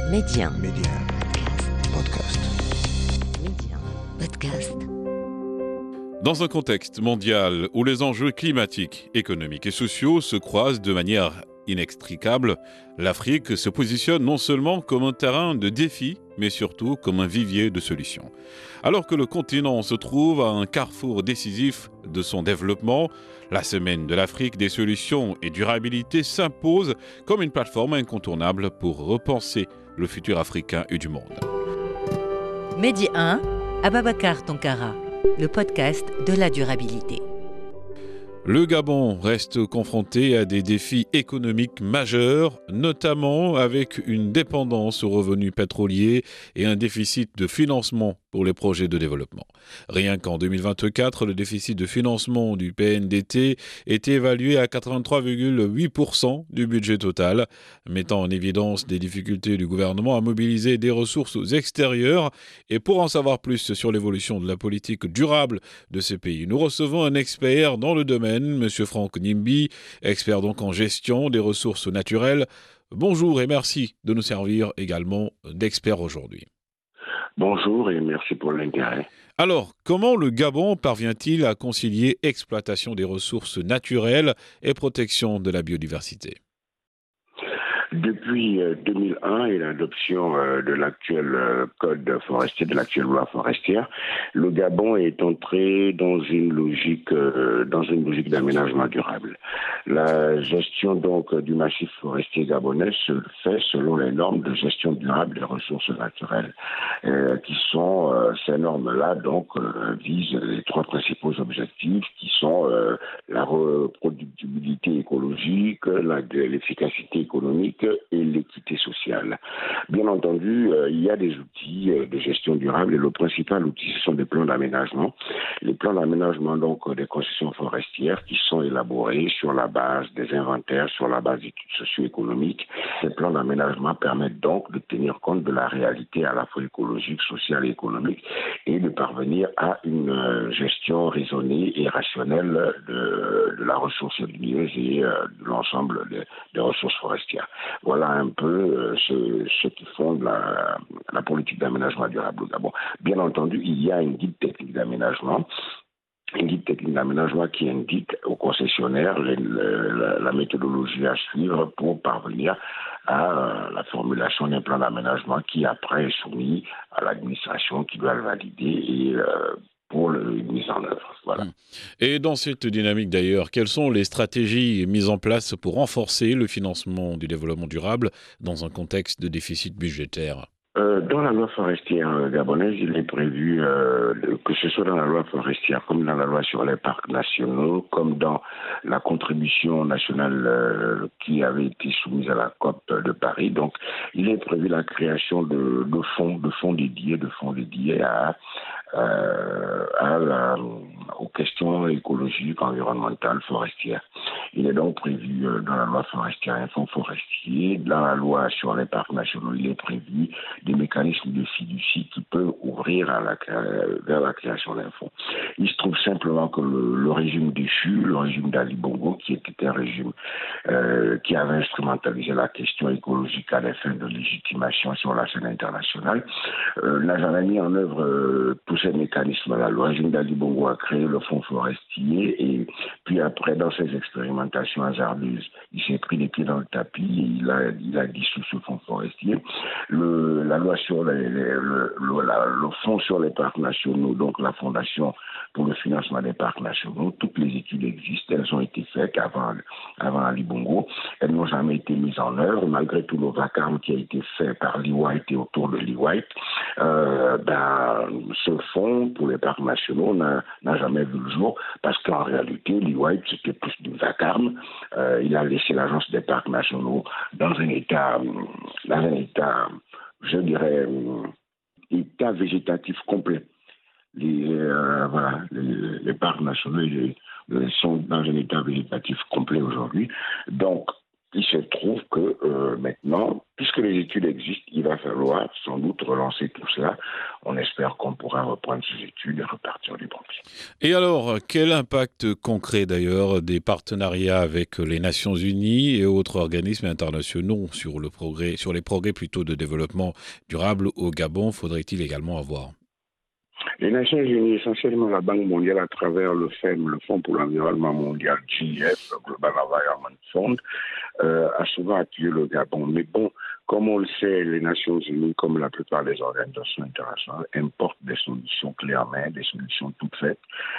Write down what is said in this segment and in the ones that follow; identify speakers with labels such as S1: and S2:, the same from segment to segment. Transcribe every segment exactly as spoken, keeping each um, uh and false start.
S1: Média.
S2: Média. Podcast.
S1: Média. Podcast.
S3: Dans un contexte mondial où les enjeux climatiques, économiques et sociaux se croisent de manière inextricable, l'Afrique se positionne non seulement comme un terrain de défis, mais surtout comme un vivier de solutions. Alors que le continent se trouve à un carrefour décisif de son développement, la Semaine de l'Afrique des solutions et durabilité s'impose comme une plateforme incontournable pour repenser le futur africain et du monde.
S1: Média un, Ababacar Tonkara, le podcast de la durabilité.
S3: Le Gabon reste confronté à des défis économiques majeurs, notamment avec une dépendance aux revenus pétroliers et un déficit de financement pour les projets de développement. Rien qu'en deux mille vingt-quatre, le déficit de financement du P N D T est évalué à quatre-vingt-trois virgule huit pour cent du budget total, mettant en évidence des difficultés du gouvernement à mobiliser des ressources extérieures. Et pour en savoir plus sur l'évolution de la politique durable de ces pays, nous recevons un expert dans le domaine, M. Franck Nimbi, expert donc en gestion des ressources naturelles. Bonjour et merci de nous servir également d'expert aujourd'hui.
S4: Bonjour et merci pour l'intérêt.
S3: Alors, comment le Gabon parvient-il à concilier exploitation des ressources naturelles et protection de la biodiversité ?
S4: Depuis deux mille un et l'adoption de l'actuel code forestier, de l'actuelle loi forestière, le Gabon est entré dans une logique, dans une logique d'aménagement durable. La gestion donc du massif forestier gabonais se fait selon les normes de gestion durable des ressources naturelles, euh, qui sont euh, ces normes-là donc euh, visent les trois principaux objectifs, qui sont euh, la reproductibilité écologique, la, l'efficacité économique et l'équité sociale. Bien entendu, euh, il y a des outils euh, de gestion durable et le principal outil, ce sont des plans d'aménagement. Les plans d'aménagement donc euh, des concessions forestières qui sont élaborés sur la base des inventaires, sur la base d'études socio-économiques. Ces plans d'aménagement permettent donc de tenir compte de la réalité à la fois écologique, sociale et économique et de parvenir à une euh, gestion raisonnée et rationnelle de, de la ressource lumineuse et euh, de l'ensemble des, des ressources forestières. Voilà un peu euh, ce, ce qui fonde la, la politique d'aménagement durable au Gabon. Bien entendu, il y a une guide technique d'aménagement, une guide technique d'aménagement qui indique aux concessionnaires les, les, la, la méthodologie à suivre pour parvenir à euh, la formulation d'un plan d'aménagement qui après est soumis à l'administration qui doit le valider et euh, pour la mise en œuvre. Voilà.
S3: Et dans cette dynamique d'ailleurs, quelles sont les stratégies mises en place pour renforcer le financement du développement durable dans un contexte de déficit budgétaire ?
S4: Euh, dans la loi forestière gabonaise, il est prévu, euh, que ce soit dans la loi forestière, comme dans la loi sur les parcs nationaux, comme dans la contribution nationale euh, qui avait été soumise à la COP de Paris. Donc, il est prévu la création de, de fonds, de fonds dédiés, de fonds dédiés à, euh, à la, aux questions écologiques, environnementales, forestières. Il est donc prévu euh, dans la loi forestière un fonds forestier. Dans la loi sur les parcs nationaux, il est prévu des mécanismes de fiducie qui peuvent ouvrir à la, vers la création d'un fonds. Il se trouve simplement que le, le régime déchu, le régime d'Ali Bongo, qui était un régime euh, qui avait instrumentalisé la question écologique à des fins de légitimation sur la scène internationale, euh, n'a jamais mis en œuvre euh, tous ces mécanismes-là. Le régime d'Ali Bongo a créé le fonds forestier et puis après, dans ses expérimentations hasardeuses, il s'est pris les pieds dans le tapis et il a, il a dissous ce fonds forestier. Le, la loi sur les, les, le, le, la, le fonds sur les parcs nationaux, donc la fondation pour le financement des parcs nationaux, toutes les études existent, elles ont été faites avant, avant Ali Bongo, elles n'ont jamais été mises en œuvre, malgré tout le vacarme qui a été fait par l'E Y et autour de l'E Y. Euh, ben, ce fonds pour les parcs nationaux n'a, n'a jamais vu le jour, parce qu'en réalité, l'E Y, c'était plus du vacarme. Euh, il a laissé l'agence des parcs nationaux dans un état, dans un état je dirais, euh, état végétatif complet. Les, euh, voilà, les, les parcs nationaux les, les sont dans un état végétatif complet aujourd'hui. Donc, il se trouve que euh, maintenant, puisque les études existent, il va falloir sans doute relancer tout cela. On espère qu'on pourra reprendre ces études et repartir du bon pied.
S3: Et alors, quel impact concret d'ailleurs des partenariats avec les Nations Unies et autres organismes internationaux sur le progrès, sur les progrès plutôt de développement durable au Gabon faudrait-il également avoir?
S4: Les Nations Unies, essentiellement la Banque mondiale à travers le F E M, le Fonds pour l'environnement mondial, G E F, le Global Environment Fund, euh, a souvent appuyé le Gabon. Mais bon, comme on le sait, les Nations Unies, comme la plupart des organisations internationales, importent des solutions clairement, des solutions toutes faites,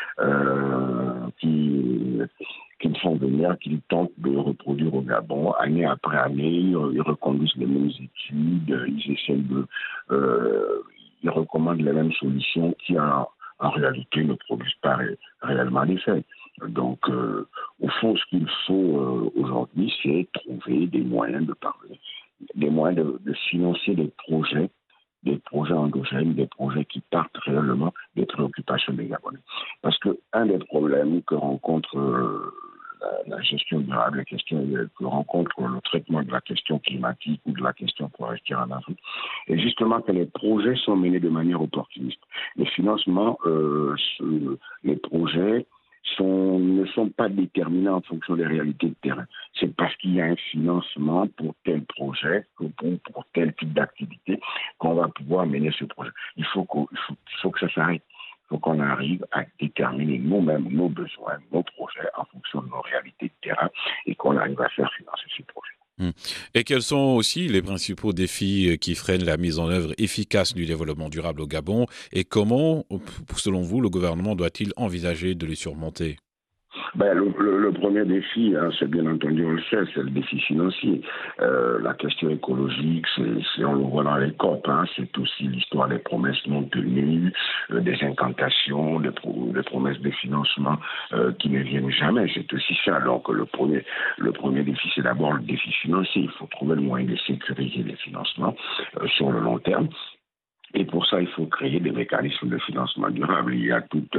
S4: euh, qui, qui font venir, qui tentent de reproduire au Gabon, année après année. Ils reconduisent les mêmes études, ils essaient de... Euh, ils recommandent les mêmes solutions qui, en, en réalité, ne produisent pas ré, réellement d'effet. Donc, euh, au fond, ce qu'il faut euh, aujourd'hui, c'est trouver des moyens de parler, des moyens de, de financer des projets, des projets endogènes, des projets qui partent réellement des préoccupations des Gabonais. Parce qu'un des problèmes que rencontre euh, la, la gestion durable, la question que rencontre le traitement de la question climatique ou de la question forestière en Afrique, et justement que les projets sont menés de manière opportuniste. Les financements, euh, ce, les projets sont, ne sont pas déterminés en fonction des réalités de terrain. C'est parce qu'il y a un financement pour tel projet, pour, pour tel type d'activité, qu'on va pouvoir mener ce projet. Il faut, qu'il faut, il faut que ça s'arrête. Il faut qu'on arrive à déterminer nous-mêmes nos besoins, nos projets en fonction de nos réalités de terrain et qu'on arrive à faire financer ces projets.
S3: Et quels sont aussi les principaux défis qui freinent la mise en œuvre efficace du développement durable au Gabon et comment, selon vous, le gouvernement doit-il envisager de les surmonter?
S4: Ben, le, le, le premier défi, hein, c'est bien entendu, on le sait, c'est le défi financier. Euh, la question écologique, c'est, c'est, on le voit dans les C O P, hein, c'est aussi l'histoire des promesses non tenues, euh, des incantations, des, pro, des promesses de financement euh, qui ne viennent jamais. C'est aussi ça. Donc le premier, le premier défi, c'est d'abord le défi financier. Il faut trouver le moyen de sécuriser les financements euh, sur le long terme. Et pour ça, il faut créer des mécanismes de financement durable. Il y a toutes,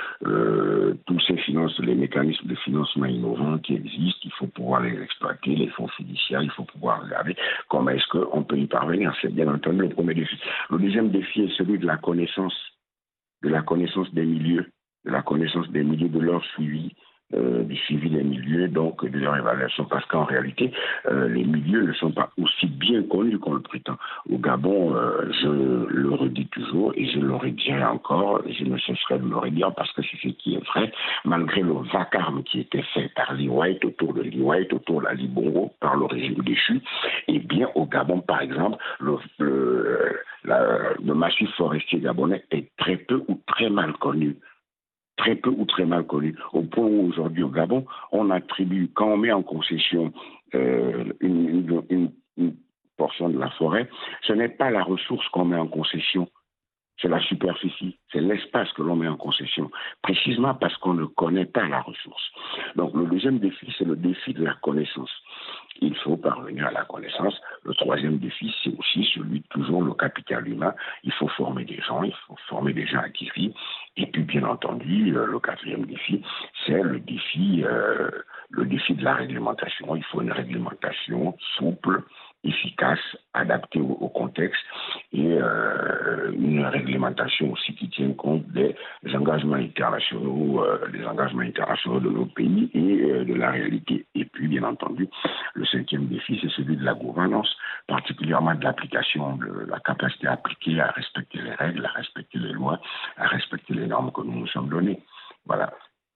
S4: euh, tous ces finances, les mécanismes de financement innovants qui existent. Il faut pouvoir les exploiter, les fonds fiduciaires. Il faut pouvoir regarder comment est-ce qu'on peut y parvenir. C'est bien entendu le premier défi. Le deuxième défi est celui de la connaissance, de la connaissance des milieux, de la connaissance des milieux, de leur suivi. Euh, du suivi des milieux, donc de leur évaluation, parce qu'en réalité, euh, les milieux ne sont pas aussi bien connus qu'on le prétend. Au Gabon, euh, je le redis toujours, et je le redirai encore, et je ne cesserai de le redire, parce que c'est ce qui est vrai, malgré le vacarme qui était fait par Lee White, autour de Lee White, autour de la Libongo, par le régime déchu, et bien au Gabon, par exemple, le, le, la, le massif forestier gabonais est très peu ou très mal connu. Très peu ou très mal connu, au point où aujourd'hui au Gabon, on attribue, quand on met en concession euh, une, une, une, une portion de la forêt, ce n'est pas la ressource qu'on met en concession, c'est la superficie, c'est l'espace que l'on met en concession, précisément parce qu'on ne connaît pas la ressource. Donc le deuxième défi, c'est le défi de la connaissance. Il faut parvenir à la connaissance. Le troisième défi, c'est aussi celui de toujours le capital humain. Il faut former des gens, il faut former des gens acquis. Et puis, bien entendu, le quatrième défi, c'est le défi, euh, le défi de la réglementation. Il faut une réglementation souple, efficace, adaptée au, au contexte et euh, une réglementation aussi qui tienne compte des engagements internationaux, euh, des engagements internationaux de nos pays et euh, de la réalité. Et puis, bien entendu, le cinquième défi, c'est celui de la gouvernance, particulièrement de l'application, de la capacité à appliquer, à respecter les règles, à respecter les lois, à respecter les normes que nous nous sommes données. Voilà.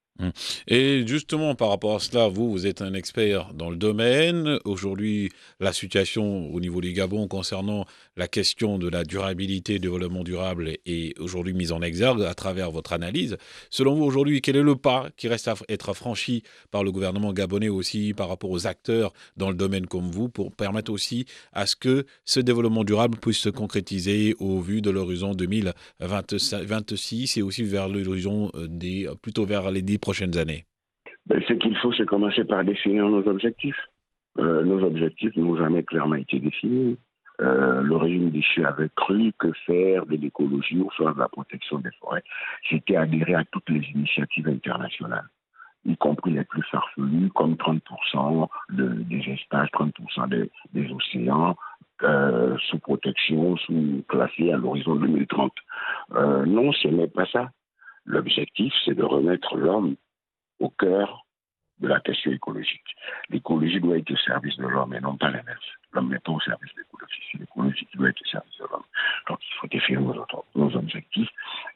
S3: Et justement, par rapport à cela, vous, vous êtes un expert dans le domaine. Aujourd'hui, la situation au niveau du Gabon concernant la question de la durabilité, du développement durable est aujourd'hui mise en exergue à travers votre analyse. Selon vous, aujourd'hui, quel est le pas qui reste à être franchi par le gouvernement gabonais aussi par rapport aux acteurs dans le domaine comme vous pour permettre aussi à ce que ce développement durable puisse se concrétiser au vu de l'horizon deux mille vingt-six et aussi vers l'horizon des, plutôt vers les dix prochaines années?
S4: Ben, ce qu'il faut, c'est commencer par définir nos objectifs. Euh, nos objectifs n'ont jamais clairement été définis. Euh, le régime déchu avait cru que faire de l'écologie ou faire de la protection des forêts, c'était adhérer à toutes les initiatives internationales. y compris les plus farfelus, comme trente pour cent de, des espaces, trente pour cent des, des océans, euh, sous protection, sous classés à l'horizon deux mille trente. Euh, non, ce n'est pas ça. L'objectif, c'est de remettre l'homme au cœur de la question écologique. L'écologie doit être au service de l'homme et non pas l'inverse. L'homme n'est pas au service de l'écologie, c'est l'écologie qui doit être au service de l'homme. Donc il faut définir nos, nos objectifs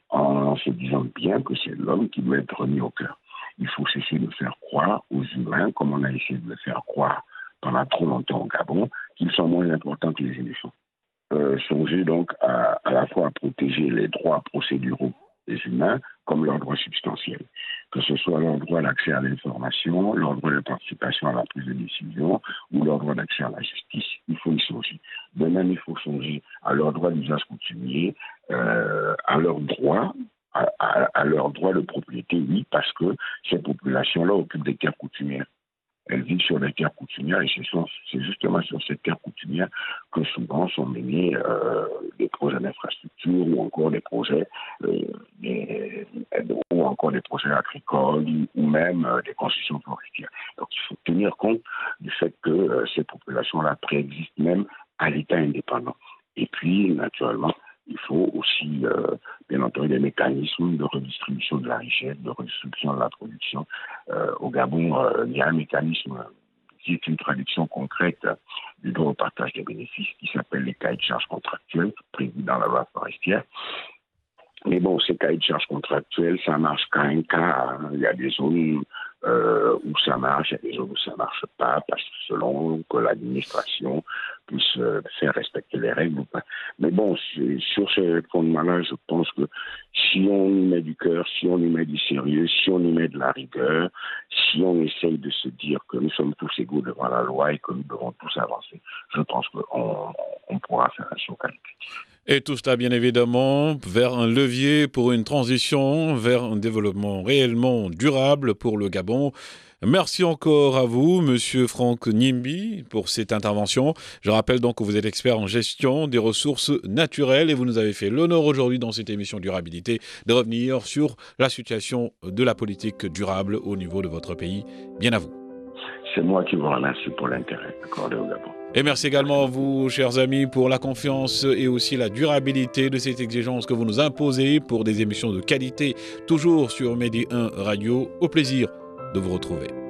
S4: en se disant bien que c'est l'homme qui doit être remis au cœur. Il faut cesser de faire croire aux humains, comme on a essayé de le faire croire pendant trop longtemps au Gabon, qu'ils sont moins importants que les éléphants. Euh, songer donc à, à la fois à protéger les droits procéduraux des humains comme leurs droits substantiels, que ce soit leur droit d'accès à l'information, leur droit de participation à la prise de décision ou leur droit d'accès à la justice. Il faut y songer. De même, il faut songer à leur droit d'usage coutumier, euh, à leur droit, à, à, à leur droit de propriété, oui, parce que ces populations-là occupent des terres coutumières. Elles vivent sur les terres coutumières et c'est justement sur ces terres coutumières que souvent sont menés euh, des projets d'infrastructure ou encore des projets euh, des, ou encore des projets agricoles ou même euh, des constructions forestières. Donc il faut tenir compte du fait que euh, ces populations-là préexistent même à l'État indépendant. Et puis, naturellement, il faut aussi, euh, bien entendu, des mécanismes de redistribution de la richesse, de redistribution de la production. Euh, au Gabon, euh, il y a un mécanisme qui est une traduction concrète du droit au partage des bénéfices qui s'appelle les cahiers de charges contractuels prévus dans la loi forestière. Mais bon, ces cahiers de charges contractuels, ça marche qu'à un cas. Il y a des zones euh, où ça marche, il y a des zones où ça ne marche pas, parce que selon que l'administration puisse euh, faire respecter les règles ou pas. Mais bon, sur ces fondements-là, je pense que si on y met du cœur, si on y met du sérieux, si on y met de la rigueur, si on essaye de se dire que nous sommes tous égaux devant la loi et que nous devons tous avancer, je pense qu'on on pourra faire un saut qualitatif.
S3: Et tout cela, bien évidemment, vers un levier pour une transition, vers un développement réellement durable pour le Gabon. Merci encore à vous, Monsieur Franck Nimbi, pour cette intervention. Je rappelle donc que vous êtes expert en gestion des ressources naturelles et vous nous avez fait l'honneur aujourd'hui dans cette émission Durabilité de revenir sur la situation de la politique durable au niveau de votre pays. Bien à vous.
S4: C'est moi qui vous remercie pour l'intérêt accordé au Gabon.
S3: Et merci également à vous, chers amis, pour la confiance et aussi la durabilité de cette exigence que vous nous imposez pour des émissions de qualité, toujours sur Medi un Radio. Au plaisir de vous retrouver.